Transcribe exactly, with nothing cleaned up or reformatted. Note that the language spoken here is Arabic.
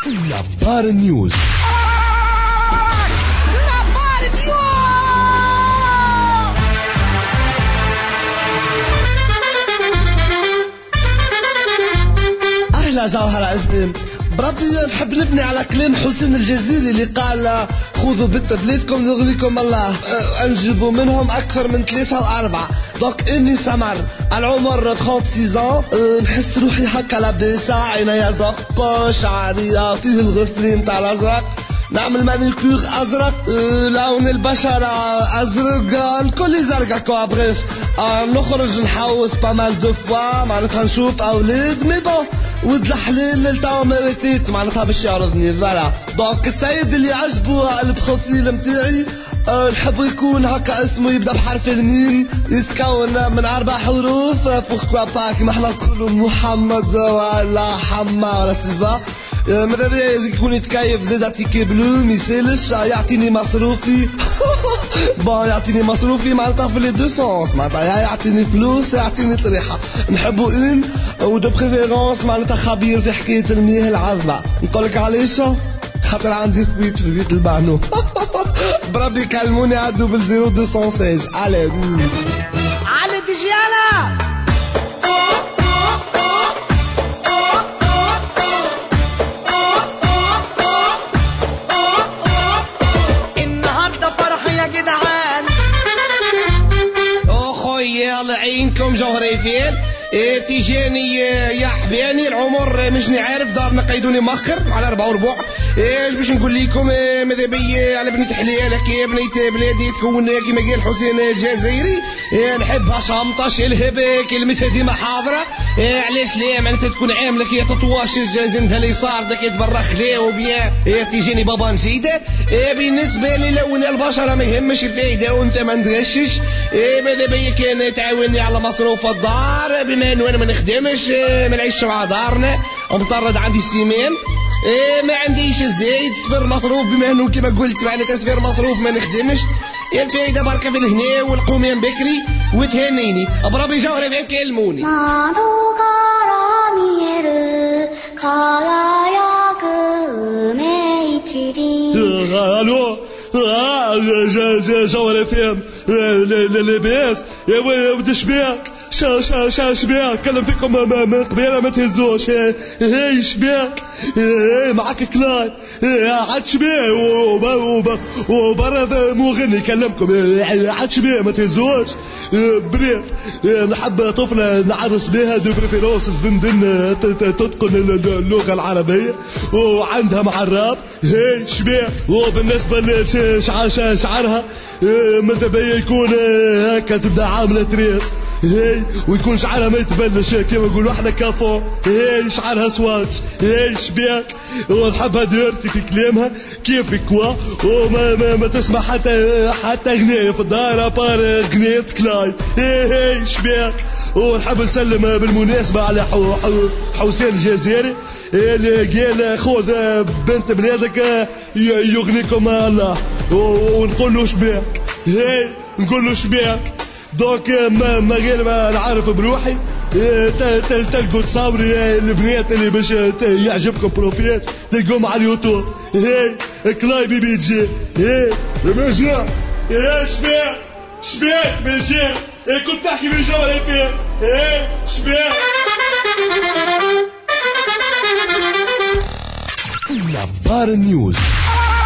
نبار نيوز. نبار نيوز. أهلا جوهر عزيم، بربي نحب نبني على كلام حسين الجزيري اللي قال خذوا بنت بلادكم يغنيكم الله. أه نجيبوا منهم أكثر من ثلاثة وأربعة. دوك إني سمر العمر ستة وثلاثين أه نحس روحي هكا لاباسة، عيني أزرق، شعري فيه الغفري متاع الأزرق، نعمل مانيكير أزرق، أه لون البشرة أزرق، الكل زرقا كوا. بغيف أه نخرج نحوس بامال دو فوا، معناتها نشوف أولاد مي بون ولد الحلال للتو مواتيت معناتها باش يعرضني. فوالا دونك السيد اللي عجبه البروفيل متاعي أه نحب يكون هكا اسمه يبدا بحرف الميم، يتكون من اربع حروف. بوركوا با كيما حنا نقولوا محمد ولا حما ولا تيفا. ماذا بيا يكون يتكيف زاد تيكي بلو ميسالش يعطيني مصروفي. بون يعطيني مصروفي معناتها في لي دو سونس، معناتها يعطيني فلوس يعطيني طريحه. نحبو ان ودو بريفيرونس معناتها خبير في حكايه المياه العذبه. نقولك علاش؟ خاطر عندي فويت في بيت البانو. بربي كلموني عدو بالزيرو دو سون سيز. على على دجياله النهارده فرح يا جدعان. اخويا الله يعينكم جوهري فين إيه تيجاني يا حباني العمر مش عارف دارنا قيدوني مخر على أربعة وربع. ايش باش نقول لكم؟ إيه ماذا بيا على بنيت حليالك يا بنيت بلادي تكون كيما قال حسين الجزائري. إيه نحبها شامطه شلهب كلمتها ديما حاضره. إيه علاش ليه معناتها تكون عامله كي تطواش زندها اليسار داك يتبرخ ليه وبيان. إيه تيجاني بابا نجيده. إيه بالنسبه لي لون البشره ما يهمش الفايده وانت ما ندغشش. إيه ماذا بيا كان تعاوني على مصروف الدار بما انه انا ما نخدمش ما نعيش مع دارنا ومطرد عندي سيمان. إيه ما عنديش الزايد صفر مصروف بما انه كما قلت معناتها صفر مصروف ما نخدمش. الفايده بركه في الهنا والقومين بكري وتهنيني بربي جوهري فين كلموني. الو جوهري فين لاباس يا ولد شبيك شا شا شا شبيك كلم فيكم من قبيله ما تهزوش. هاي شبيك هاي معك كلاي عاد شبيه وبرا مغني كلمكم عاد شبيه ما تهزوش. بريف نحب طفله نعرس بها دو بريفيرونس فندن تتقن اللغه العربيه وعندها معراب. هاي شبيه وبالنسبه لشعرها ماذا بيا يكون هكا تبدا عامله تريس. هاي ويكون شعرها ما يتبلش كيما نقولوا احنا كافو. هاي شعرها سواتش. هاي شبيك ونحبها ديرتي في كلامها كيف كوا وما ما, ما تسمع حتى حتى غنية في الدار بار غنية كلاي. هاي هاي شبيك ونحب نسلم بالمناسبة على حو حو حسين الجزائري اللي قال خذ بنت بلادك يغنيكم الله ونقول له شبيك. هاي نقول له شبيك دوك ما ما غير ما نعرف بروحي. تلقوا تصاوري البنات اللي باش يعجبكم بروفيل تلقوهم على اليوتيوب. هاي كلاي بيبي جي. هاي بيجي هاي شبيك شبيك بيجي كنت تحكي بالجوال فين. هاي شبيك نبار نيوز.